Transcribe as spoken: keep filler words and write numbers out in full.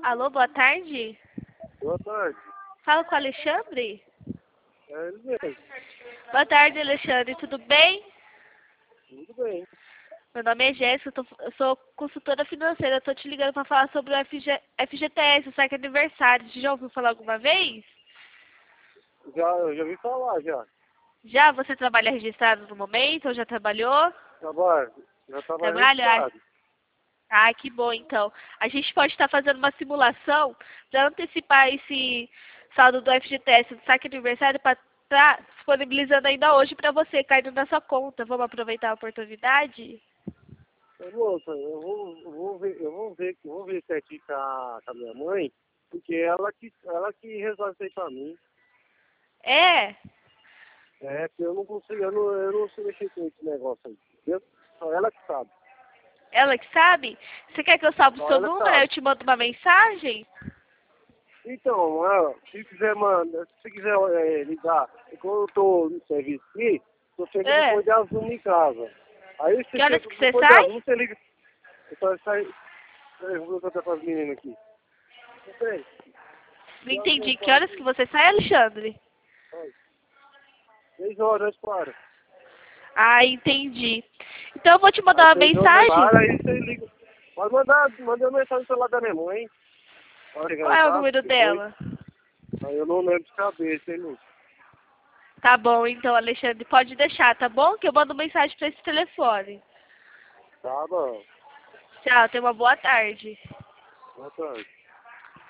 Alô, boa tarde. Boa tarde. Fala com o Alexandre? É ele mesmo. Boa tarde, Alexandre. Tudo bem? Tudo bem. Meu nome é Jéssica, eu, tô- eu sou consultora financeira. Eu tô te ligando para falar sobre o F G, F G T S, o saque aniversário. Você já ouviu falar alguma vez? Já, eu já vi falar, já. Já? Você trabalha registrado no momento ou já trabalhou? Trabalho. Já estava Trabalha? Ai, registrado. ai, que bom, então. A gente pode estar fazendo uma simulação para antecipar esse saldo do F G T S, do saque aniversário, para estar disponibilizando ainda hoje para você, caindo na sua conta. Vamos aproveitar a oportunidade? Ô, moça, eu vou, eu vou ver, eu vou ver, eu vou ver isso aqui com a, com a minha mãe, porque ela que, ela que resolve isso aí pra mim. É? É, porque eu não consigo, eu não, eu não sei mexer com esse negócio aí, entendeu? Só ela que sabe. Ela que sabe? Você quer que eu salve o Só seu ela que número? Aí eu sabe. te mando uma mensagem? Então, ela, se quiser, mano, se quiser é, ligar, quando eu tô no serviço aqui, eu chego É. depois das uma em casa. Aí você Que horas chega que você depois das sai? uma, você liga. Eu só saio. Eu vou contar para as meninas aqui. Não sei. Não entendi. Que horas que você sai, Alexandre? Seis horas, para. Ah, entendi. Então eu vou te mandar Aí uma seis horas, mensagem. para, aí você liga. Pode mandar, mandar uma mensagem no celular da minha mãe. Pode ligar Qual em é o casa, número depois. dela? Aí eu não lembro de cabeça, hein, Lúcio? Tá bom, então, Alexandre. Pode deixar, tá bom? Que eu mando mensagem pra esse telefone. Tá bom. Tchau, tenha uma boa tarde. Boa tarde.